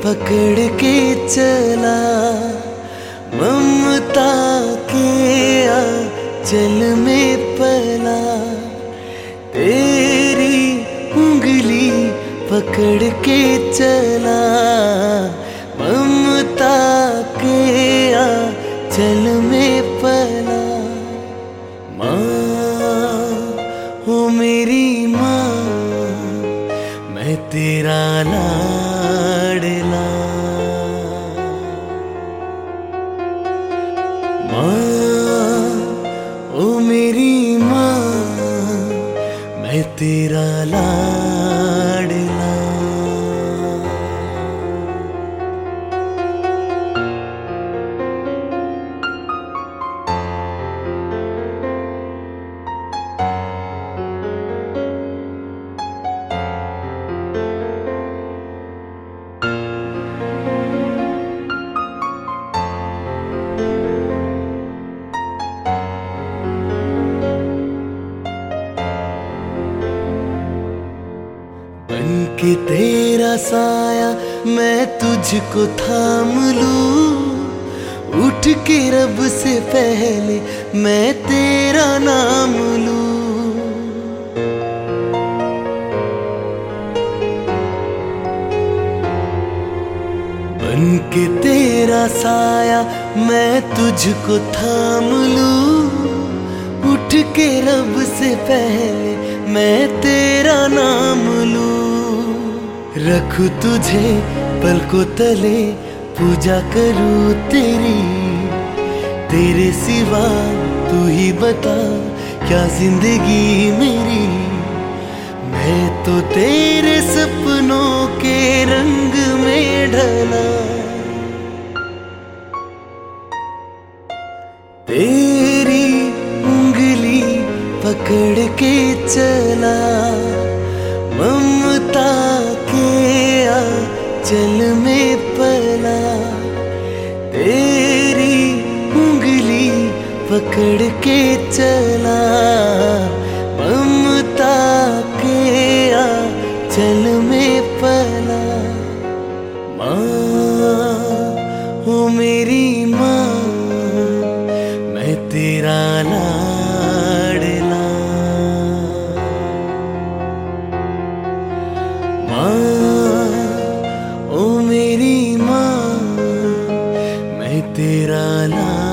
पकड़ के चला, ममता के आंचल में पला। तेरी उंगली पकड़ के चला, ममता के आंचल में पला। माँ हो मेरी माँ, मैं तेरा लाडला। माँ ओ मेरी माँ, मैं तेरा लाडला। कि तेरा साया मैं तुझको थाम लूं, उठ के रब से पहले मैं तेरा नाम लूं। बन के तेरा साया मैं तुझको थाम लूं, उठ के रब से पहले मैं तेरा नाम लूं। रखूं तुझे पलकों तले, पूजा करूं तेरी, तेरे सिवा तू ही बता क्या जिंदगी मेरी। मैं तो तेरे सपनों के रंग में ढला, तेरी उंगली पकड़ के चला, ममता के आंचल में पला। तेरी उंगली पकड़ के चला, ममता के आंचल में पला। माँ हो मेरी माँ, मैं तेरा लाडला। ओ मेरी माँ, मैं तेरा लाडला।